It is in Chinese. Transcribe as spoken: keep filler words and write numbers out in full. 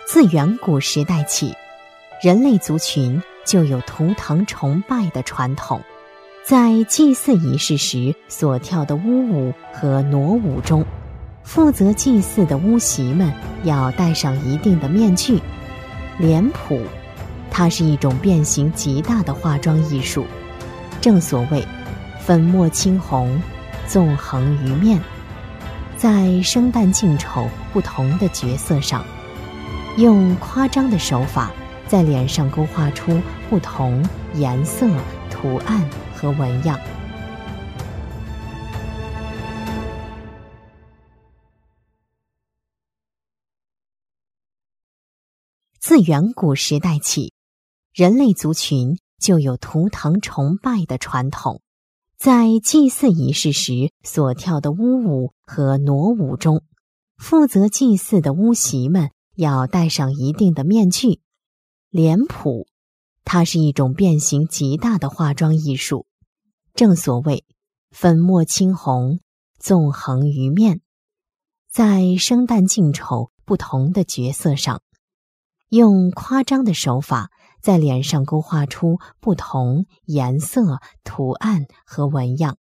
自远古时代起，人类族群就有图腾崇拜的传统。在祭祀仪式时所跳的巫舞和傩舞中，负责祭祀的巫习们要戴上一定的面具。脸谱，它是一种变形极大的化妆艺术。正所谓粉墨青红，纵横于面。在生旦净丑不同的角色上，用夸张的手法在脸上勾画出不同颜色、图案和纹样。自远古时代起，人类族群就有图腾崇拜的传统。在祭祀仪式时所跳的巫舞和傩舞中，负责祭祀的巫习们要戴上一定的面具。脸谱，它是一种变形极大的化妆艺术。正所谓粉墨青红，纵横于面。在生旦净丑不同的角色上，用夸张的手法在脸上勾画出不同颜色、图案和纹样。